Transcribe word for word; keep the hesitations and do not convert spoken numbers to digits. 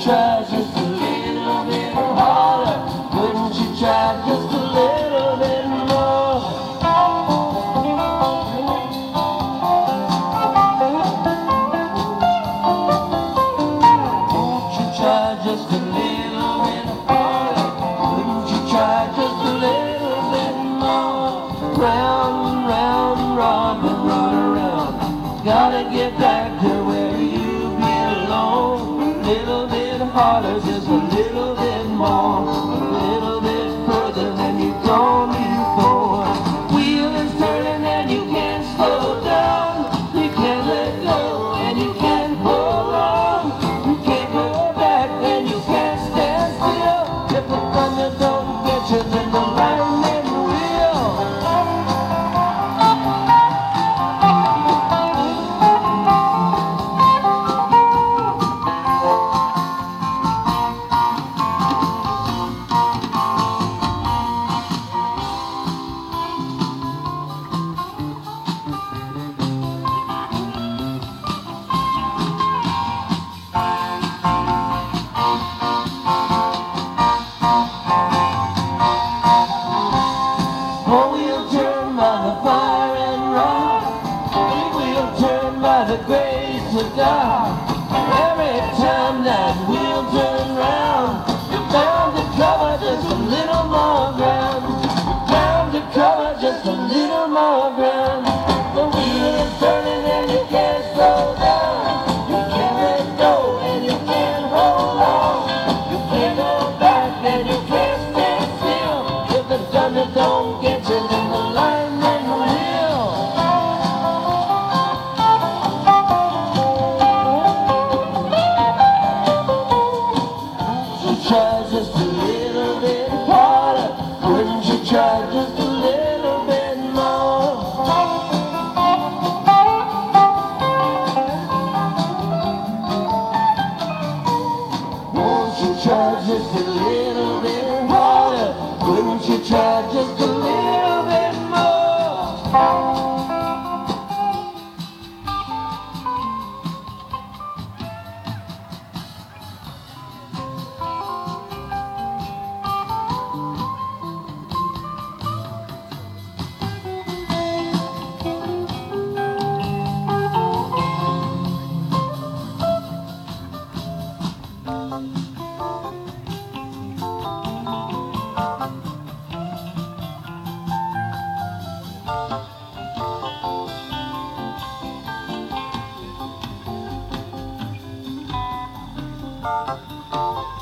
try just a little bit harder? Wouldn't you try just a little bit more? Won't you try just a little bit harder? Wouldn't you try just a little bit more? Round, round, robin, run around. Gotta get back to where you belong. A little bit harder, just a little bit more. A little bit further than you've gone before. Wheel is turning and you can't slow down. You can't let go and you can't pull on. You can't go back and you can't stand still. If the thunder don't get you, then the lightning will. The grace of God. Every time that wheel turns round, you're bound to cover just a little more ground. You're bound to cover just a little more ground. The wheel is turning and you can't slow down. You can't let go and you can't hold on. You can't go back and you can't stand still. If the thunder don't get you, then the lightning will. Try just a little bit harder. Wouldn't you try just a little bit more? Won't you try just a little bit harder? Wouldn't you try just a little bit more? Thank you.